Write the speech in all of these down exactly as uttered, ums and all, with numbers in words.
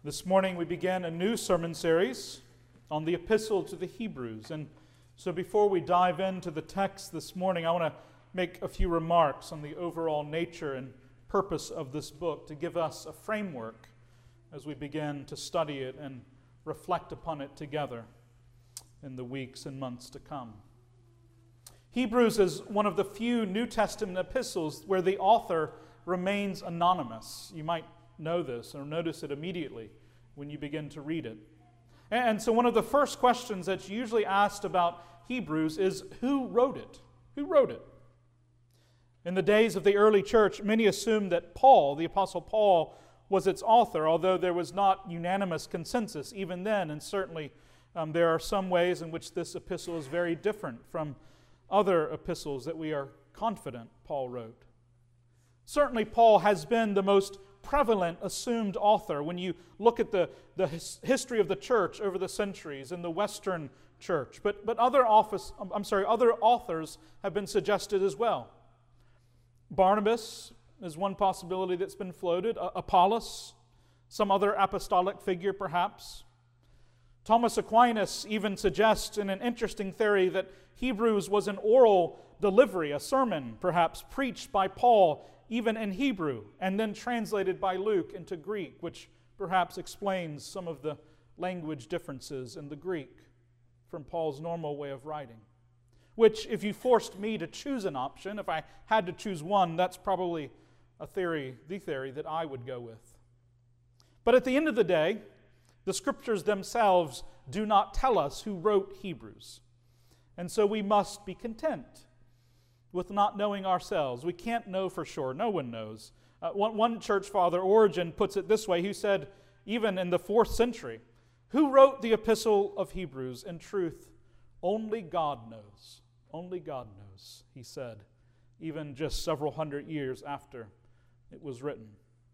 This morning we began a new sermon series on the Epistle to the Hebrews. And so before we dive into the text this morning, I want to make a few remarks on the overall nature and purpose of this book to give us a framework as we begin to study it and reflect upon it together in the weeks and months to come. Hebrews is one of the few New Testament epistles where the author remains anonymous. You might know this or notice it immediately when you begin to read it. And so one of the first questions that's usually asked about Hebrews is, who wrote it? Who wrote it? In the days of the early church, many assumed that Paul, the Apostle Paul, was its author, although there was not unanimous consensus even then, and certainly um, there are some ways in which this epistle is very different from other epistles that we are confident Paul wrote. Certainly Paul has been the most prevalent assumed author when you look at the, the his, history of the church over the centuries in the Western church. But, but other office, I'm sorry, other authors have been suggested as well. Barnabas is one possibility that's been floated. Uh, Apollos, some other apostolic figure perhaps. Thomas Aquinas even suggests in an interesting theory that Hebrews was an oral delivery, a sermon perhaps, preached by Paul even in Hebrew, and then translated by Luke into Greek, which perhaps explains some of the language differences in the Greek from Paul's normal way of writing. Which, if you forced me to choose an option, if I had to choose one, that's probably a theory, the theory that I would go with. But at the end of the day, the Scriptures themselves do not tell us who wrote Hebrews. And so we must be content with not knowing ourselves. We can't know for sure. No one knows. Uh, one, one church father, Origen, puts it this way. He said, even in the fourth century, who wrote the epistle of Hebrews? In truth, only God knows. Only God knows, he said, even just several hundred years after it was written.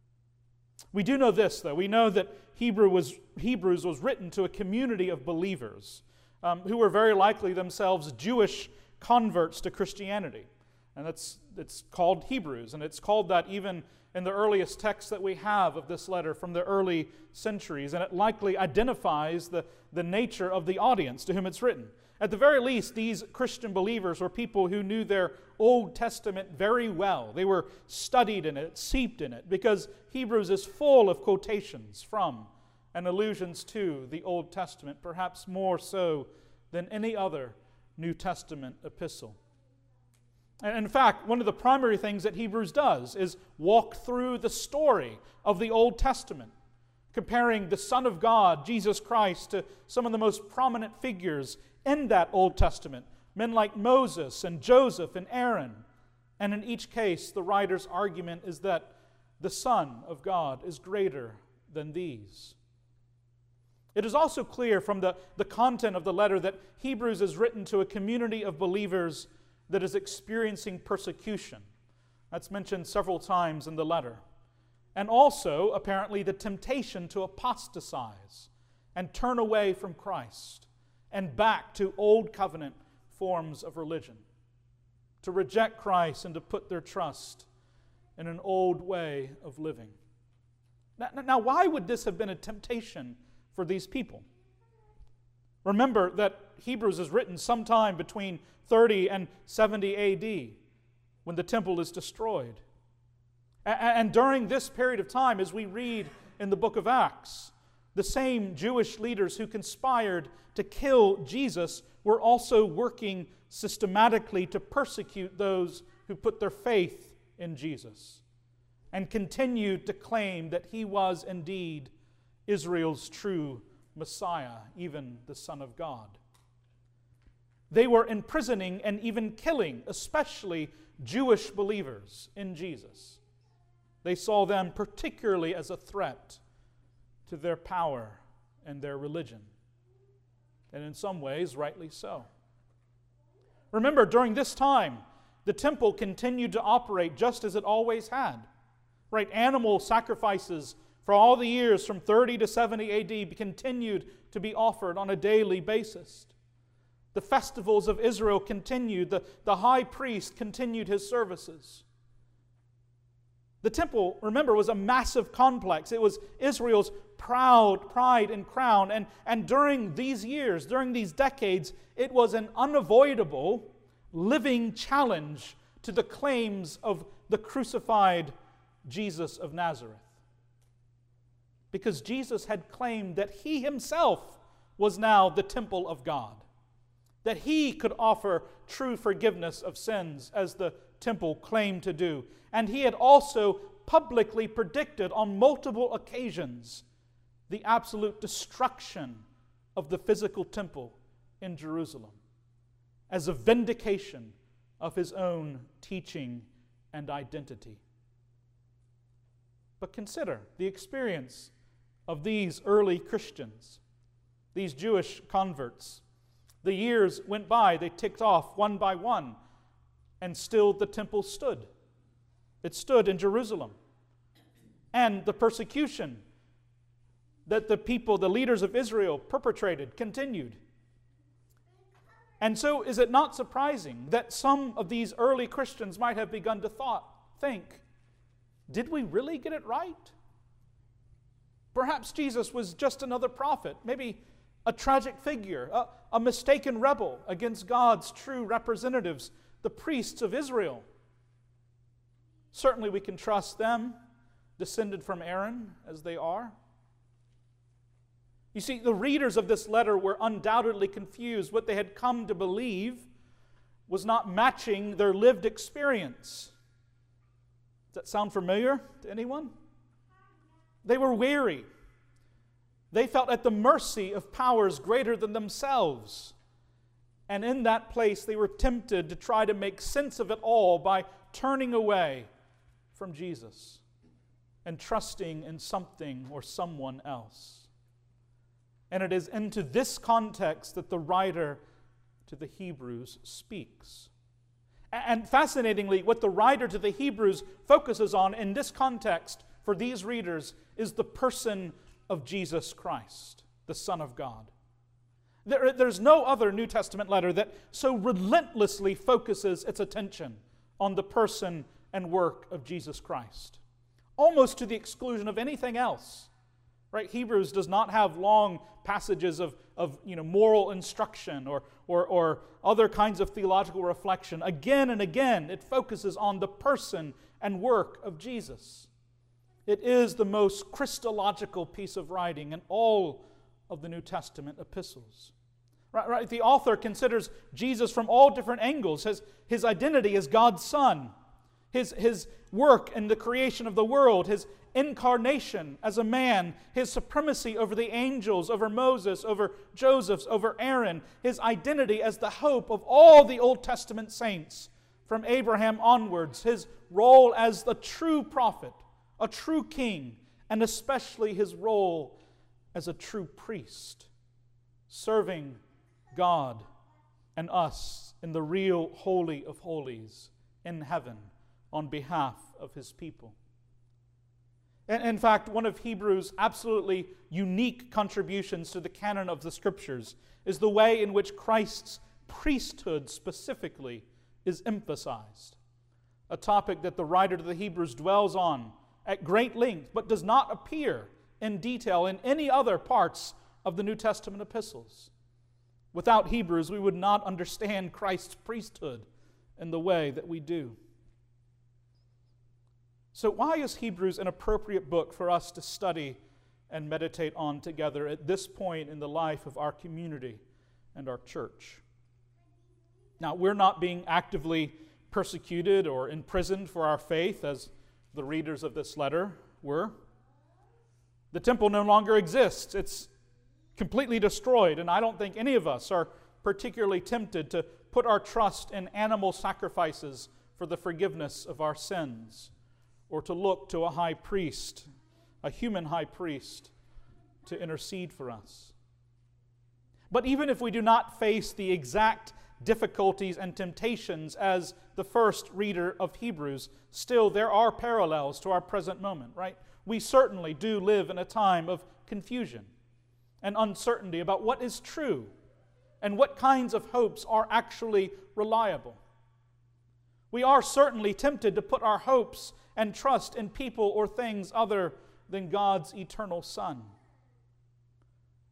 We do know this, though. We know that Hebrew was, Hebrews was written to a community of believers um, who were very likely themselves Jewish converts to Christianity. And that's it's called Hebrews, and it's called that even in the earliest texts that we have of this letter from the early centuries, and it likely identifies the, the nature of the audience to whom it's written. At the very least, these Christian believers were people who knew their Old Testament very well. They were studied in it, steeped in it, because Hebrews is full of quotations from and allusions to the Old Testament, perhaps more so than any other New Testament epistle. And in fact, one of the primary things that Hebrews does is walk through the story of the Old Testament, comparing the Son of God, Jesus Christ, to some of the most prominent figures in that Old Testament, men like Moses and Joseph and Aaron. And in each case, the writer's argument is that the Son of God is greater than these. It is also clear from the, the content of the letter that Hebrews is written to a community of believers that is experiencing persecution. That's mentioned several times in the letter. And also, apparently, the temptation to apostatize and turn away from Christ and back to old covenant forms of religion, to reject Christ and to put their trust in an old way of living. Now, now why would this have been a temptation for these people? Remember that Hebrews is written sometime between thirty and seventy A D when the temple is destroyed. And during this period of time, as we read in the book of Acts, the same Jewish leaders who conspired to kill Jesus were also working systematically to persecute those who put their faith in Jesus and continued to claim that he was indeed Israel's true Messiah, even the Son of God. They were imprisoning and even killing, especially Jewish believers in Jesus. They saw them particularly as a threat to their power and their religion. And in some ways, rightly so. Remember, during this time, the temple continued to operate just as it always had. Right? Animal sacrifices for all the years from thirty to seventy A D continued to be offered on a daily basis. The festivals of Israel continued. The, the high priest continued his services. The temple, remember, was a massive complex. It was Israel's proud pride and crown. And, and during these years, during these decades, it was an unavoidable living challenge to the claims of the crucified Jesus of Nazareth. Because Jesus had claimed that he himself was now the temple of God, that he could offer true forgiveness of sins as the temple claimed to do. And he had also publicly predicted on multiple occasions the absolute destruction of the physical temple in Jerusalem as a vindication of his own teaching and identity. But consider the experience of these early Christians, these Jewish converts. The years went by, they ticked off one by one, and still the temple stood. It stood in Jerusalem. And the persecution that the people, the leaders of Israel, perpetrated continued. And so is it not surprising that some of these early Christians might have begun to thought, think, did we really get it right? Perhaps Jesus was just another prophet, maybe a tragic figure, a, a mistaken rebel against God's true representatives, the priests of Israel. Certainly we can trust them, descended from Aaron as they are. You see, the readers of this letter were undoubtedly confused. What they had come to believe was not matching their lived experience. Does that sound familiar to anyone? They were weary. They felt at the mercy of powers greater than themselves. And in that place, they were tempted to try to make sense of it all by turning away from Jesus and trusting in something or someone else. And it is into this context that the writer to the Hebrews speaks. And fascinatingly, what the writer to the Hebrews focuses on in this context for these readers is the person of Jesus Christ, the Son of God. There, there's no other New Testament letter that so relentlessly focuses its attention on the person and work of Jesus Christ, almost to the exclusion of anything else. Right? Hebrews does not have long passages of, of you know, moral instruction or, or, or other kinds of theological reflection. Again and again, it focuses on the person and work of Jesus. It is the most Christological piece of writing in all of the New Testament epistles. Right, right? The author considers Jesus from all different angles. His, his identity as God's Son, his, his work in the creation of the world, his incarnation as a man, his supremacy over the angels, over Moses, over Joseph, over Aaron, his identity as the hope of all the Old Testament saints from Abraham onwards, his role as the true prophet, a true king, and especially his role as a true priest, serving God and us in the real Holy of Holies in heaven on behalf of his people. In fact, one of Hebrews' absolutely unique contributions to the canon of the Scriptures is the way in which Christ's priesthood specifically is emphasized, a topic that the writer to the Hebrews dwells on at great length, but does not appear in detail in any other parts of the New Testament epistles. Without Hebrews, we would not understand Christ's priesthood in the way that we do. So why is Hebrews an appropriate book for us to study and meditate on together at this point in the life of our community and our church? Now, we're not being actively persecuted or imprisoned for our faith as the readers of this letter were. The temple no longer exists. It's completely destroyed, and I don't think any of us are particularly tempted to put our trust in animal sacrifices for the forgiveness of our sins, or to look to a high priest, a human high priest, to intercede for us. But even if we do not face the exact difficulties and temptations as the first reader of Hebrews, still there are parallels to our present moment, right? We certainly do live in a time of confusion and uncertainty about what is true and what kinds of hopes are actually reliable. We are certainly tempted to put our hopes and trust in people or things other than God's eternal Son.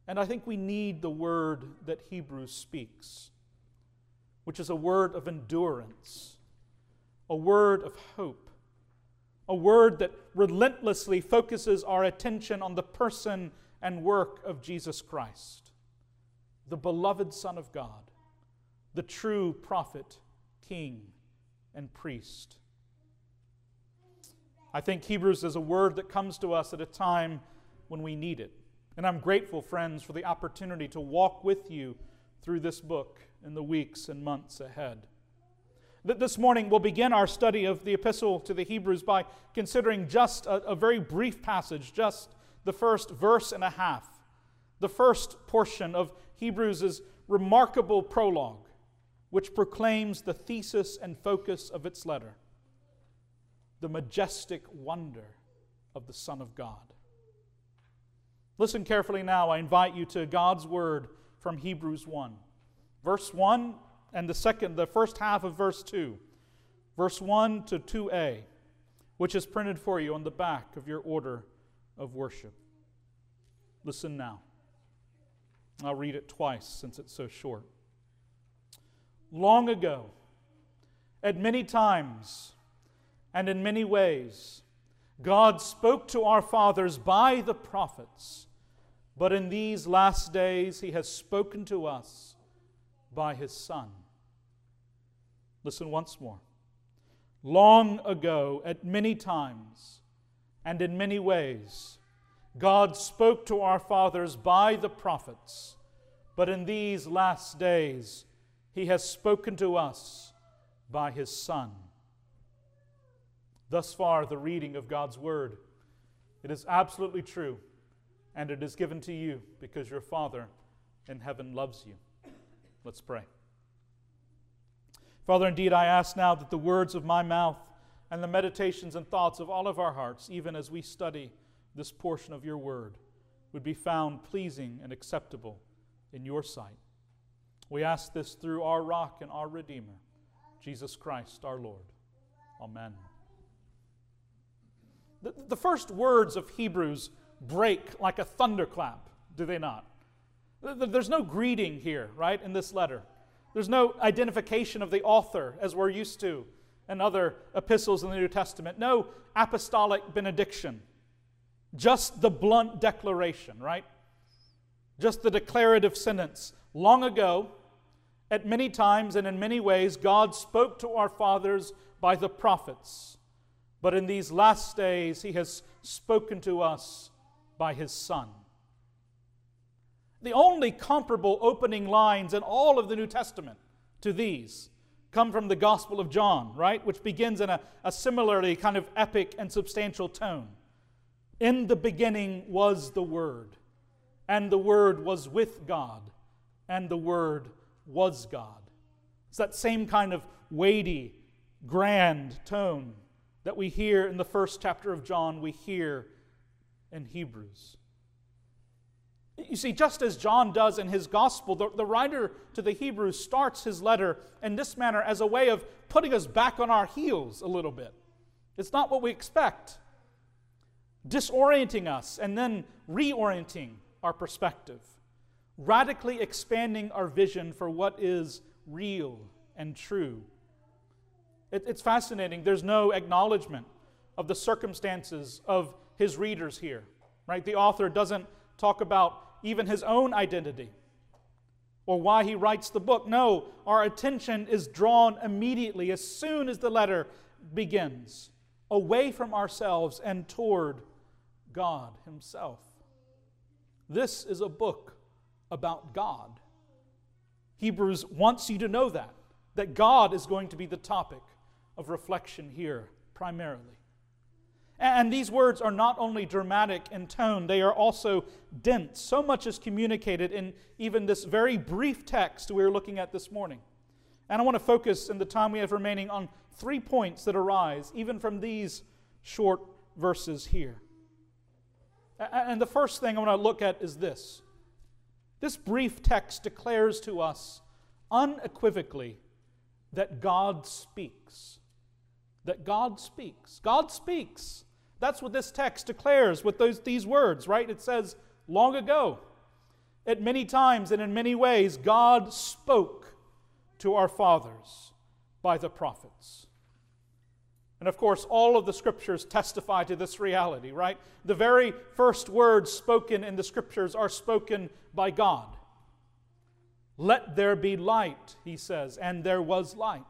And I think we need the word that Hebrews speaks, which is a word of endurance, a word of hope, a word that relentlessly focuses our attention on the person and work of Jesus Christ, the beloved Son of God, the true prophet, king, and priest. I think Hebrews is a word that comes to us at a time when we need it. And I'm grateful, friends, for the opportunity to walk with you through this book in the weeks and months ahead. This morning we'll begin our study of the epistle to the Hebrews by considering just a, a very brief passage, just the first verse and a half, the first portion of Hebrews' remarkable prologue, which proclaims the thesis and focus of its letter, the majestic wonder of the Son of God. Listen carefully now. I invite you to God's word from Hebrews one. Verse one and the second, the first half of verse two. Verse one to two a, which is printed for you on the back of your order of worship. Listen now. I'll read it twice since it's so short. Long ago, at many times and in many ways, God spoke to our fathers by the prophets, but in these last days He has spoken to us by His Son. Listen once more. Long ago, at many times and in many ways, God spoke to our fathers by the prophets, but in these last days He has spoken to us by His Son. Thus far, the reading of God's Word. It is absolutely true, and it is given to you because your Father in heaven loves you. Let's pray. Father, indeed, I ask now that the words of my mouth and the meditations and thoughts of all of our hearts, even as we study this portion of your Word, would be found pleasing and acceptable in your sight. We ask this through our rock and our Redeemer, Jesus Christ our Lord. Amen. The, the first words of Hebrews break like a thunderclap, do they not? There's no greeting here, right, in this letter. There's no identification of the author, as we're used to in other epistles in the New Testament. No apostolic benediction. Just the blunt declaration, right? Just the declarative sentence. Long ago, at many times and in many ways, God spoke to our fathers by the prophets. But in these last days, He has spoken to us by His Son. The only comparable opening lines in all of the New Testament to these come from the Gospel of John, right? Which begins in a, a similarly kind of epic and substantial tone. In the beginning was the Word, and the Word was with God, and the Word was God. It's that same kind of weighty, grand tone that we hear in the first chapter of John, we hear in Hebrews. You see, just as John does in his gospel, the, the writer to the Hebrews starts his letter in this manner as a way of putting us back on our heels a little bit. It's not what we expect. Disorienting us and then reorienting our perspective. Radically expanding our vision for what is real and true. It, it's fascinating. There's no acknowledgement of the circumstances of his readers here. Right? The author doesn't talk about even his own identity or why he writes the book. No, our attention is drawn immediately as soon as the letter begins, away from ourselves and toward God Himself. This is a book about God. Hebrews wants you to know that, that God is going to be the topic of reflection here primarily. And these words are not only dramatic in tone, they are also dense. So much is communicated in even this very brief text we're looking at this morning. And I want to focus in the time we have remaining on three points that arise even from these short verses here. And the first thing I want to look at is this. This brief text declares to us unequivocally that God speaks. That God speaks. God speaks. That's what this text declares with those these words, right? It says, long ago, At many times and in many ways, God spoke to our fathers by the prophets. And of course, all of the Scriptures testify to this reality, right? The very first words spoken in the Scriptures are spoken by God. Let there be light, he says, and there was light.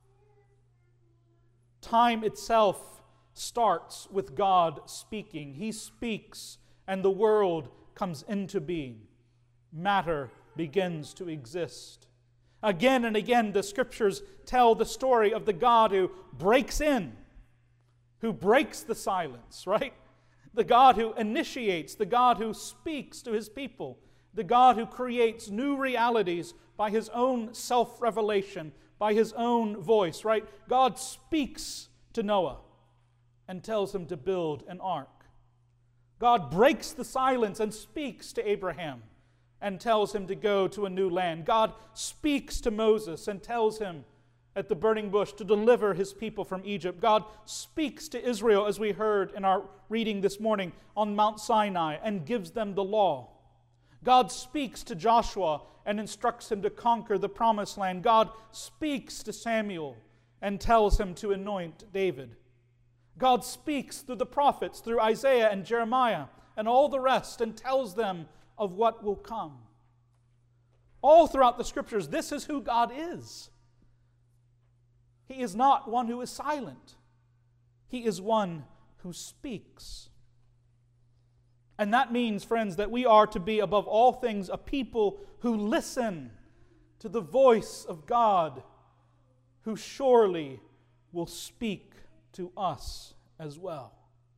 Time itself starts with God speaking. He speaks, and the world comes into being. Matter begins to exist. Again and again, the Scriptures tell the story of the God who breaks in, who breaks the silence, right? The God who initiates, the God who speaks to His people, the God who creates new realities by His own self-revelation, by His own voice, right? God speaks to Noah and tells him to build an ark. God breaks the silence and speaks to Abraham and tells him to go to a new land. God speaks to Moses and tells him at the burning bush to deliver his people from Egypt. God speaks to Israel, as we heard in our reading this morning, on Mount Sinai and gives them the law. God speaks to Joshua and instructs him to conquer the promised land. God speaks to Samuel and tells him to anoint David. God speaks through the prophets, through Isaiah and Jeremiah and all the rest, and tells them of what will come. All throughout the Scriptures, this is who God is. He is not one who is silent. He is one who speaks. And that means, friends, that we are to be, above all things, a people who listen to the voice of God, who surely will speak to us as well.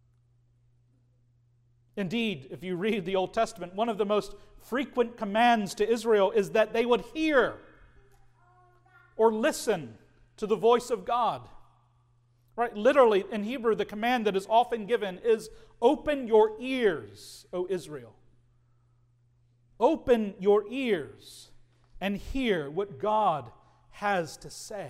Indeed, if you read the Old Testament, one of the most frequent commands to Israel is that they would hear or listen to the voice of God. Right? Literally, in Hebrew, the command that is often given is, "Open your ears, O Israel." Open your ears and hear what God has to say.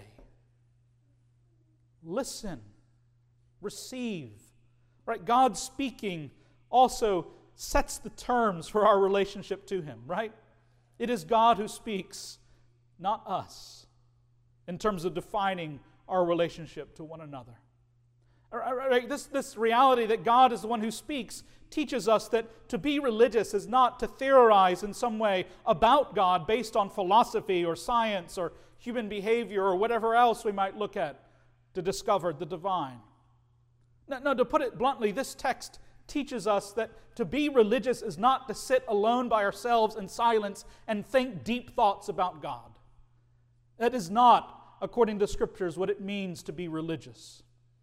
Listen. Receive. Right? God speaking also sets the terms for our relationship to Him, right? It is God who speaks, not us, in terms of defining our relationship to one another. Right? This, this reality that God is the one who speaks teaches us that to be religious is not to theorize in some way about God based on philosophy or science or human behavior or whatever else we might look at to discover the divine. No, no, to put it bluntly, this text teaches us that to be religious is not to sit alone by ourselves in silence and think deep thoughts about God. That is not, according to Scriptures, what it means to be religious.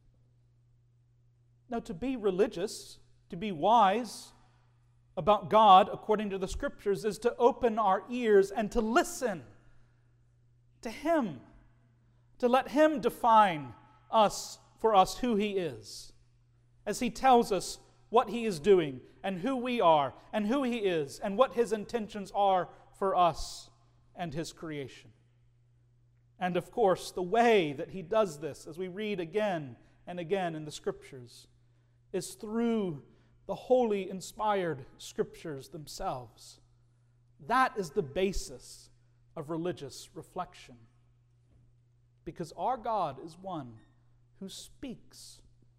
Now, to be religious, to be wise about God, according to the Scriptures, is to open our ears and to listen to Him, to let Him define us for us who He is, as He tells us what He is doing and who we are and who He is and what His intentions are for us and His creation. And of course, the way that He does this, as we read again and again in the Scriptures, is through the holy, inspired Scriptures themselves. That is the basis of religious reflection. Because our God is one who speaks.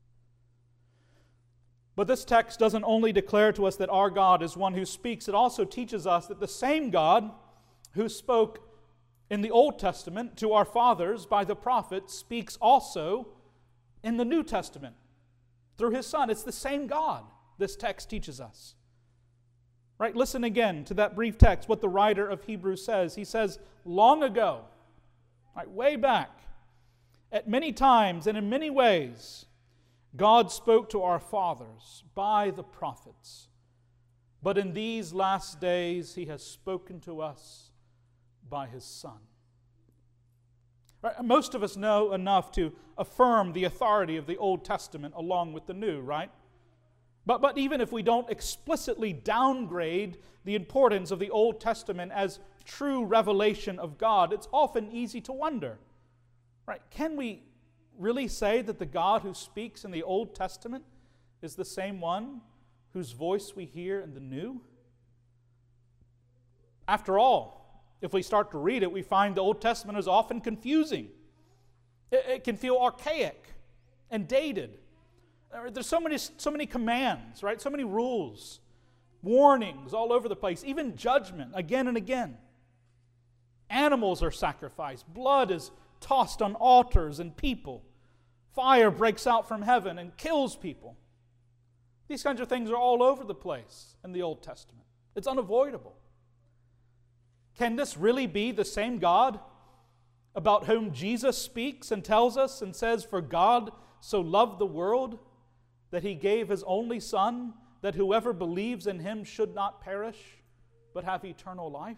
But this text doesn't only declare to us that our God is one who speaks, it also teaches us that the same God who spoke in the Old Testament to our fathers by the prophets speaks also in the New Testament through His Son. It's the same God, this text teaches us. Right? Listen again to that brief text, what the writer of Hebrews says. He says, long ago, right, way back, at many times and in many ways, God spoke to our fathers by the prophets. But in these last days, He has spoken to us by His Son. Right? Most of us know enough to affirm the authority of the Old Testament along with the New, right? But, but even if we don't explicitly downgrade the importance of the Old Testament as true revelation of God, it's often easy to wonder, right? Can we really say that the God who speaks in the Old Testament is the same one whose voice we hear in the New? After all, if we start to read it, we find the Old Testament is often confusing. It, it can feel archaic and dated. There's so many, so many commands, right? So many rules, warnings all over the place, even judgment again and again. Animals are sacrificed. Blood is tossed on altars and people. Fire breaks out from heaven and kills people. These kinds of things are all over the place in the Old Testament. It's unavoidable. Can this really be the same God about whom Jesus speaks and tells us and says, "For God so loved the world that He gave His only Son, that whoever believes in Him should not perish, but have eternal life"?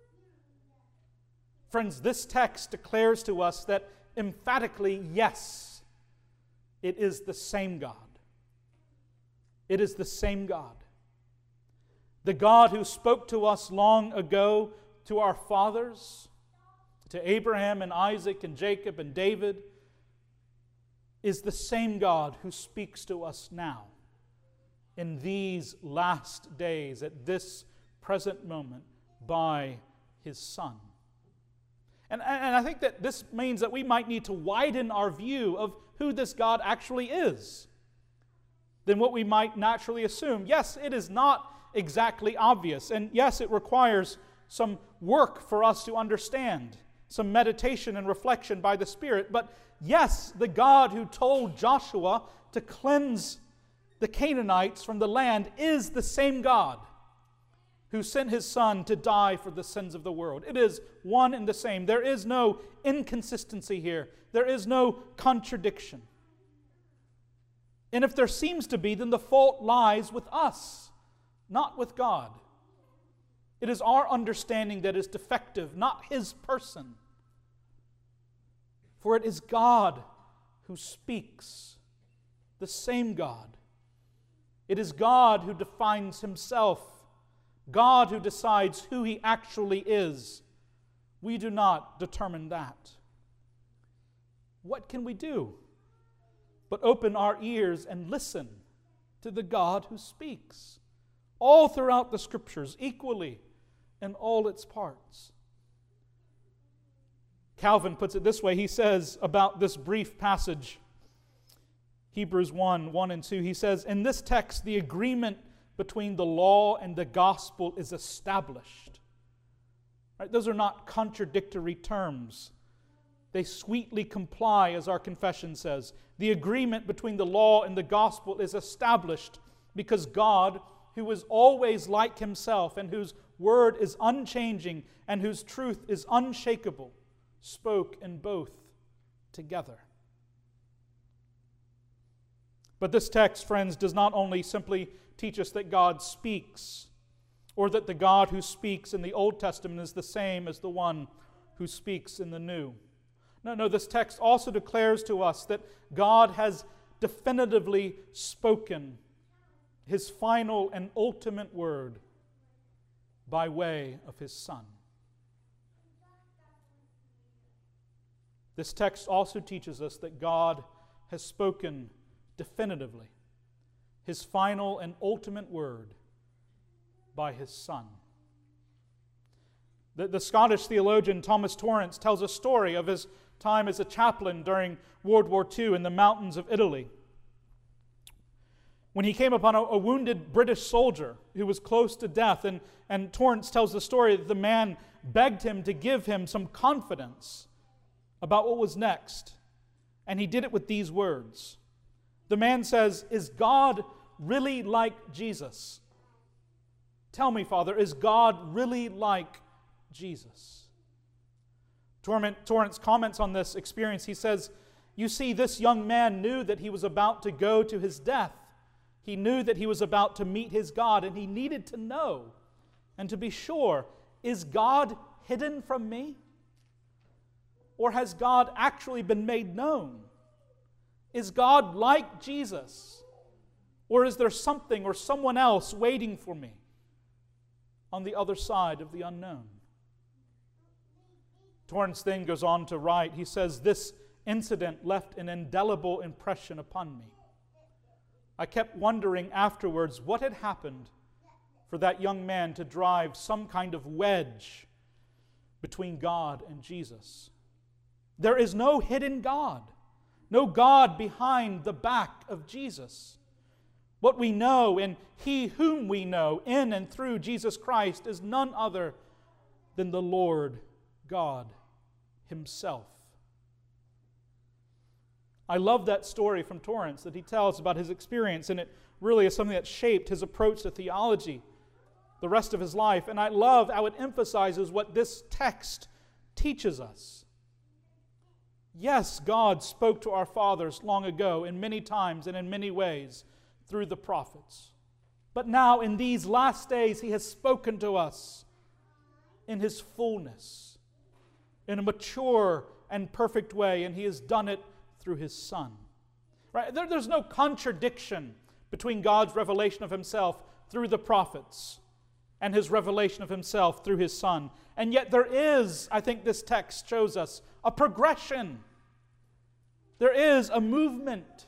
Friends, this text declares to us that emphatically, yes, it is the same God. It is the same God. The God who spoke to us long ago, to our fathers, to Abraham and Isaac and Jacob and David, is the same God who speaks to us now in these last days, at this present moment, by His Son. And, and I think that this means that we might need to widen our view of who this God actually is than what we might naturally assume. Yes, it is not exactly obvious, and yes, it requires some work for us to understand, some meditation and reflection by the Spirit. But yes, the God who told Joshua to cleanse the Canaanites from the land is the same God who sent His Son to die for the sins of the world. It is one and the same. There is no inconsistency here. There is no contradiction. And if there seems to be, then the fault lies with us, not with God. It is our understanding that is defective, not His person. For it is God who speaks, the same God. It is God who defines Himself, God who decides who He actually is. We do not determine that. What can we do but open our ears and listen to the God who speaks all throughout the Scriptures, equally in all its parts? Calvin puts it this way. He says about this brief passage, Hebrews one, one and two, he says, "In this text, the agreement between the law and the gospel is established." Right? Those are not contradictory terms. They sweetly comply, as our confession says. The agreement between the law and the gospel is established because God, who is always like Himself and whose word is unchanging and whose truth is unshakable, spoke in both together. But this text, friends, does not only simply teach us that God speaks, or that the God who speaks in the Old Testament is the same as the one who speaks in the New. No, no, this text also declares to us that God has definitively spoken His final and ultimate word by way of His Son. This text also teaches us that God has spoken definitively His final and ultimate word by His Son. The, the Scottish theologian Thomas Torrance tells a story of his time as a chaplain during World War Two in the mountains of Italy, when he came upon a, a wounded British soldier who was close to death. And, and Torrance tells the story that the man begged him to give him some confidence about what was next. And he did it with these words. The man says, "Is God really like Jesus? Tell me, Father, is God really like Jesus?" Torrance comments on this experience. He says, "You see, this young man knew that he was about to go to his death. He knew that he was about to meet his God, and he needed to know and to be sure, is God hidden from me? Or has God actually been made known? Is God like Jesus? Or is there something or someone else waiting for me on the other side of the unknown?" Torrance then goes on to write, he says, "This incident left an indelible impression upon me. I kept wondering afterwards what had happened for that young man to drive some kind of wedge between God and Jesus. There is no hidden God, no God behind the back of Jesus. What we know and He whom we know in and through Jesus Christ is none other than the Lord God Himself. I love that story from Torrance that he tells about his experience, and it really is something that shaped his approach to theology the rest of his life. And I love how it emphasizes what this text teaches us. Yes, God spoke to our fathers long ago in many times and in many ways through the prophets. But now in these last days He has spoken to us in His fullness, in a mature and perfect way, and He has done it through His Son. Right? There, there's no contradiction between God's revelation of Himself through the prophets and His revelation of Himself through His Son. And yet there is, I think this text shows us, a progression. There is a movement.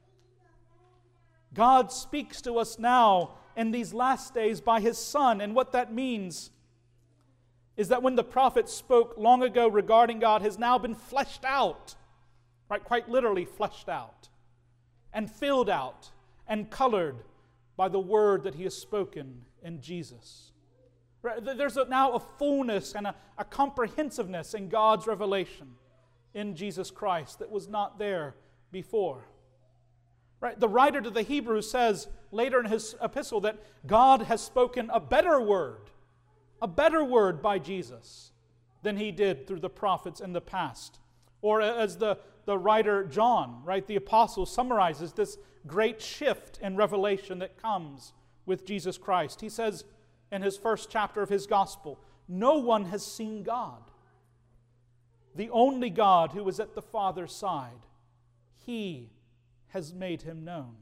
God speaks to us now in these last days by His Son, and what that means is that when the prophets spoke long ago regarding God has now been fleshed out, right? Quite literally fleshed out, and filled out, and colored by the word that He has spoken in Jesus. Right? There's a, now a fullness and a, a comprehensiveness in God's revelation in Jesus Christ that was not there before. Right? The writer to the Hebrews says later in his epistle that God has spoken a better word, a better word by Jesus than He did through the prophets in the past. Or as the, the writer John, right, the apostle, summarizes this great shift in revelation that comes with Jesus Christ. He says in his first chapter of his gospel, no one has seen God. The only God who is at the Father's side, He has made Him known.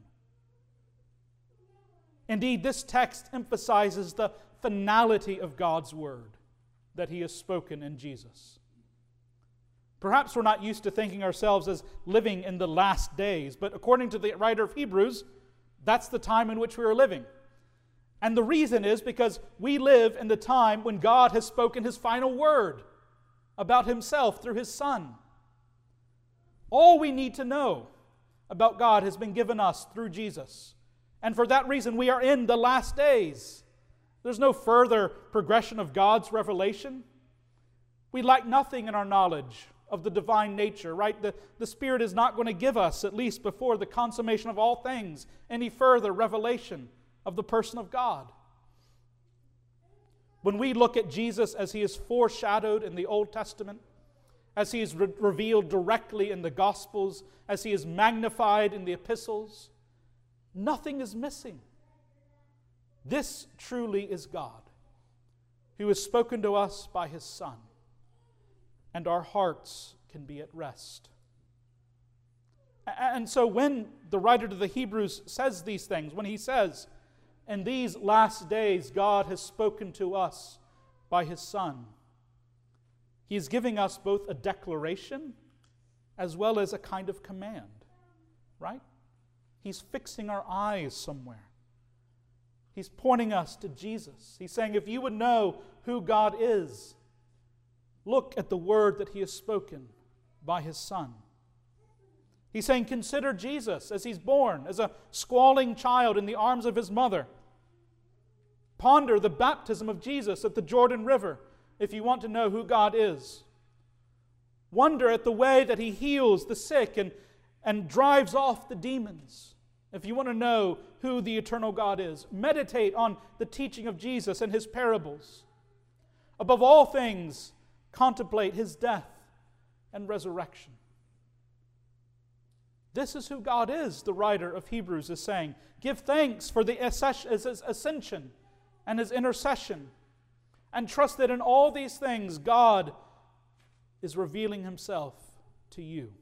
Indeed, this text emphasizes the finality of God's word that He has spoken in Jesus. Perhaps we're not used to thinking ourselves as living in the last days, but according to the writer of Hebrews, that's the time in which we are living. And the reason is because we live in the time when God has spoken His final word about Himself through His Son. All we need to know about God has been given us through Jesus. And for that reason, we are in the last days. There's no further progression of God's revelation. We lack nothing in our knowledge of the divine nature, right? The, the Spirit is not going to give us, at least before the consummation of all things, any further revelation of the person of God. When we look at Jesus as He is foreshadowed in the Old Testament, as He is re- revealed directly in the Gospels, as He is magnified in the epistles, nothing is missing. This truly is God, who has spoken to us by His Son, and our hearts can be at rest. And so when the writer to the Hebrews says these things, when he says, in these last days God has spoken to us by His Son, He is giving us both a declaration as well as a kind of command, right? He's fixing our eyes somewhere. He's pointing us to Jesus. He's saying, if you would know who God is, look at the word that He has spoken by His Son. He's saying, consider Jesus as He's born, as a squalling child in the arms of His mother. Ponder the baptism of Jesus at the Jordan River if you want to know who God is. Wonder at the way that He heals the sick and, and drives off the demons if you want to know who the eternal God is. Meditate on the teaching of Jesus and His parables. Above all things, contemplate His death and resurrection. This is who God is, the writer of Hebrews is saying. Give thanks for the ascension and His intercession, and trust that in all these things God is revealing Himself to you.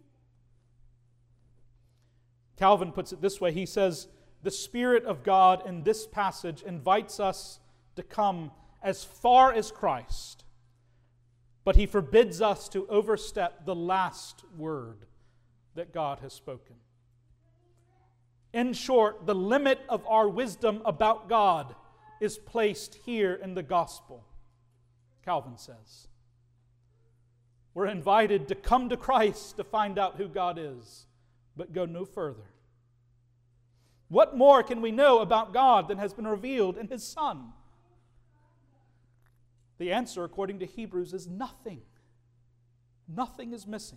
Calvin puts it this way. He says, the Spirit of God in this passage invites us to come as far as Christ, but He forbids us to overstep the last word that God has spoken. In short, the limit of our wisdom about God is placed here in the gospel, Calvin says. We're invited to come to Christ to find out who God is, but go no further. What more can we know about God than has been revealed in His Son? The answer, according to Hebrews, is nothing. Nothing is missing.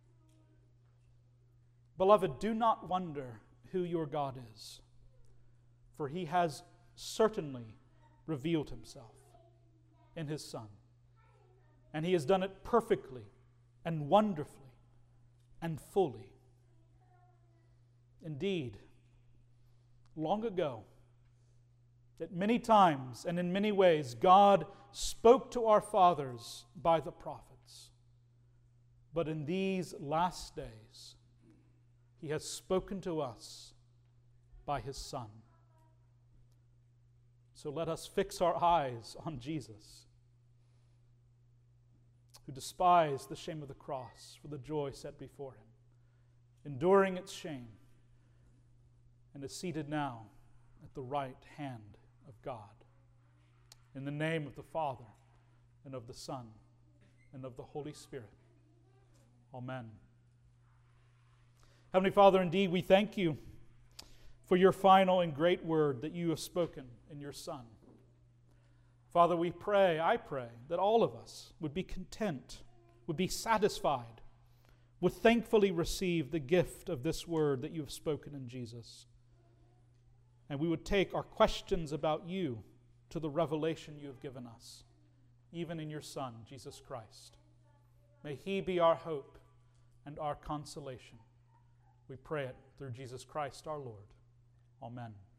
Beloved, do not wonder who your God is, for He has certainly revealed Himself in His Son. And He has done it perfectly and wonderfully and fully. Indeed, long ago, at many times and in many ways, God spoke to our fathers by the prophets. But in these last days, He has spoken to us by His Son. So let us fix our eyes on Jesus, who despised the shame of the cross for the joy set before Him, enduring its shame, and is seated now at the right hand of God. In the name of the Father, and of the Son, and of the Holy Spirit. Amen. Heavenly Father, indeed we thank You for Your final and great word that You have spoken in Your Son. Father, we pray, I pray, that all of us would be content, would be satisfied, would thankfully receive the gift of this word that You have spoken in Jesus. And we would take our questions about You to the revelation You have given us, even in Your Son, Jesus Christ. May He be our hope and our consolation. We pray it through Jesus Christ our Lord. Amen.